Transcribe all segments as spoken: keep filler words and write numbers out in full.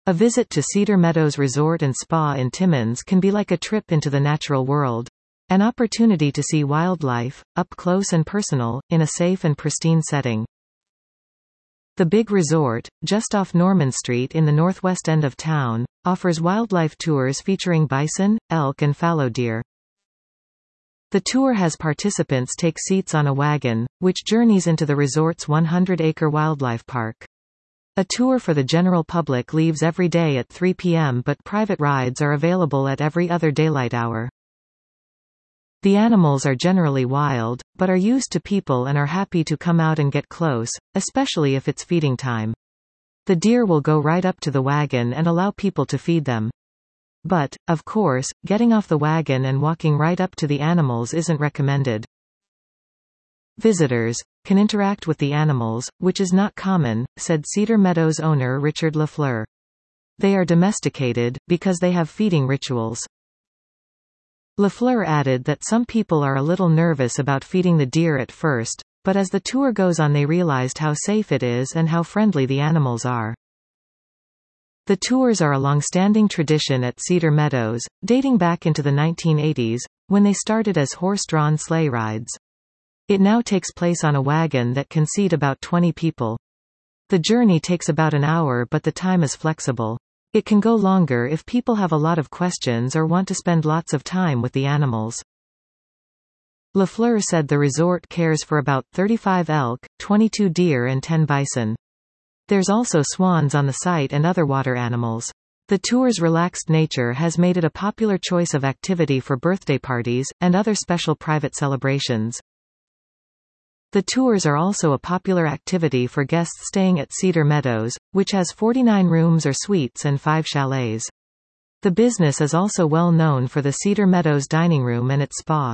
A visit to Cedar Meadows Resort and Spa in Timmins can be like a trip into the natural world. An opportunity to see wildlife, up close and personal, in a safe and pristine setting. The Big Resort, just off Norman Street in the northwest end of town, offers wildlife tours featuring bison, elk and fallow deer. The tour has participants take seats on a wagon, which journeys into the resort's one hundred acre wildlife park. A tour for the general public leaves every day at three p m but private rides are available at every other daylight hour. The animals are generally wild, but are used to people and are happy to come out and get close, especially if it's feeding time. The deer will go right up to the wagon and allow people to feed them. But, of course, getting off the wagon and walking right up to the animals isn't recommended. Visitors can interact with the animals, which is not common, said Cedar Meadows owner Richard LaFleur. They are domesticated, because they have feeding rituals. LaFleur added that some people are a little nervous about feeding the deer at first, but as the tour goes on they realized how safe it is and how friendly the animals are. The tours are a long-standing tradition at Cedar Meadows, dating back into the nineteen eighties, when they started as horse-drawn sleigh rides. It now takes place on a wagon that can seat about twenty people. The journey takes about an hour but the time is flexible. It can go longer if people have a lot of questions or want to spend lots of time with the animals. LaFleur said the resort cares for about thirty-five elk, twenty-two deer and ten bison. There's also swans on the site and other water animals. The tour's relaxed nature has made it a popular choice of activity for birthday parties, and other special private celebrations. The tours are also a popular activity for guests staying at Cedar Meadows, which has forty-nine rooms or suites and five chalets. The business is also well known for the Cedar Meadows dining room and its spa.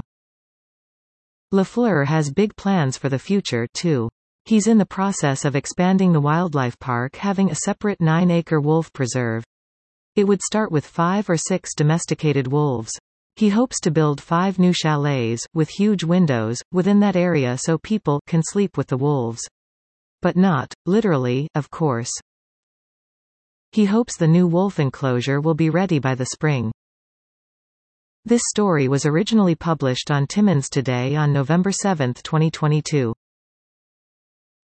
LaFleur has big plans for the future, too. He's in the process of expanding the wildlife park, having a separate nine acre wolf preserve. It would start with five or six domesticated wolves. He hopes to build five new chalets, with huge windows, within that area so people can sleep with the wolves. But not, literally, of course. He hopes the new wolf enclosure will be ready by the spring. This story was originally published on Timmins Today on November seventh, twenty twenty-two.